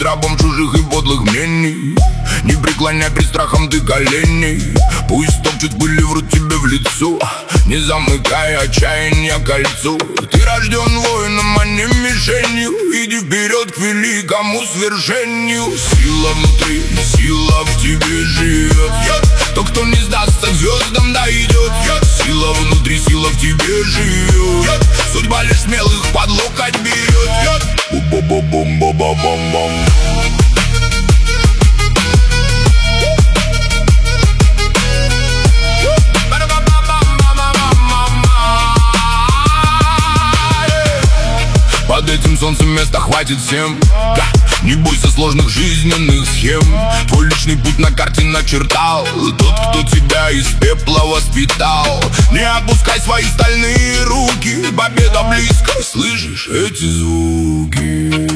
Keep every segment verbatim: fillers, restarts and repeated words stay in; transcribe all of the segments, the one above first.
рабом чужих и подлых мнений. Не преклоняй пред страхом ты коленей. Пусть топчут пыль и врут тебе в лицо, не замыкай отчаяние кольцу. Ты рожден воином, а не мишенью. Иди вперед к великому свершению. Сила внутри, сила в тебе живет. То, кто не сдастся, к звездам дойдет. Сила внутри, сила в тебе живет. Судьба лишь смелых под локоть берет. Бу-бу-бу-бум-бу-бу-бум-бум. Под этим солнцем места хватит всем. Да. Не бойся сложных жизненных схем. Твой личный путь на карте начертал тот, кто тебя из пепла воспитал. Не опускай свои стальные руки, победа близко. Слышишь эти звуки?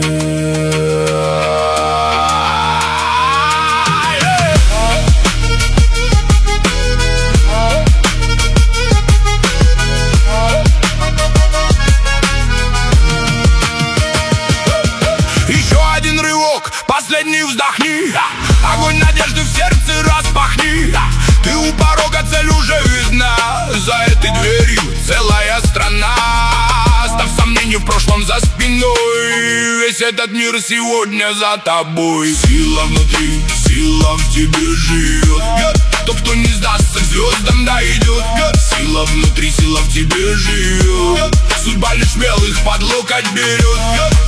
Последний вздохни, огонь надежды в сердце распахни. Ты у порога, цель уже видна. За этой дверью целая страна. Оставь сомнения в прошлом за спиной. Весь этот мир сегодня за тобой. Сила внутри, сила в тебе живет. Тот, кто не сдастся, к звездам дойдет. Сила внутри, сила в тебе живет. Судьба лишь смелых под локоть берет.